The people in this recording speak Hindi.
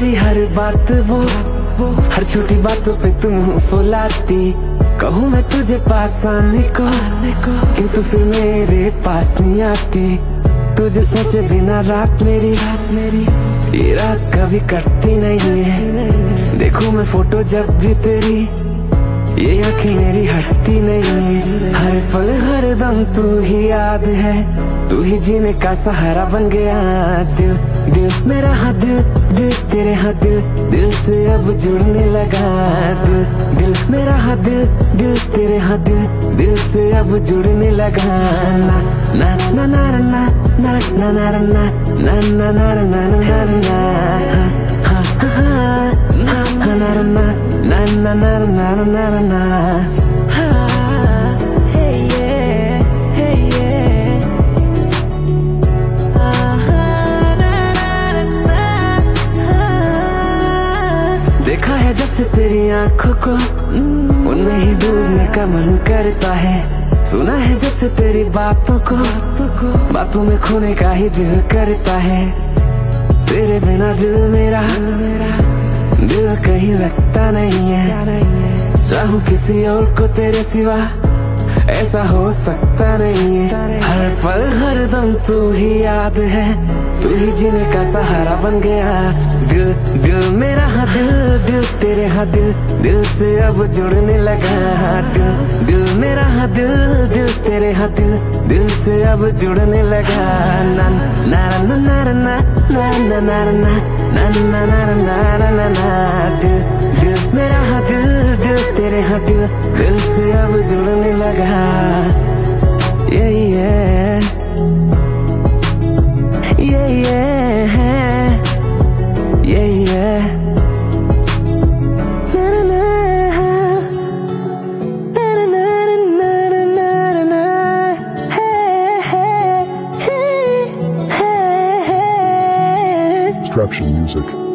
मेरी हर बात वो हर छोटी बातों पे तुम फुलाती। कहूँ मैं तुझे पास आने को किंतु फिर मेरे पास नहीं आती। तुझे सोचे बिना रात मेरी ये रात कभी कटती नहीं है। देखूं मैं फोटो जब भी तेरी ये आंखें मेरी हटती नहीं है। हर पल हर दम तू ही याद है, तू ही जीने का सहारा बन गया। दिल दिल मेरा हाँ दिल दिल तेरे हाँ दिल दिल से अब जुड़ने लगा। दिल दिल मेरा हाँ दिल दिल तेरे हाँ दिल दिल से अब जुड़ने लगा। ना ना ना ना ना ना ना ना ना ना ना ना ना ना ना ना na na na na na na hey yeah hey yeah देखा है जब से तेरी आंखों को उनमें ही डूबने का मन करता है। सुना है जब से तेरी बातों बातों में खोने का ही दिल करता है। तेरे बिना दिल मेरा दिल कहीं लगता नहीं है। चाहूं किसी और को तेरे सिवा ऐसा हो सकता नहीं है। हर पल हर दम तू ही याद है, तू ही जीने का सहारा बन गया। दिल दिल मेरा हाँ दिल दिल तेरे हाँ दिल दिल से अब जुड़ने लगा। दिल दिल मेरा हाँ दिल दिल तेरे हाँ दिल दिल से अब जुड़ने लगा। ना ना ना ना ना ना ना ना ना ना ना ना ना ना ना दिल दिल मेरा हाँ दिल दिल तेरे हाँ दिल दिल से अब जुड़ने लगा। Yeah yeah yeah yeah yeah yeah na na na na na na na na hey hey hey hey Construction music.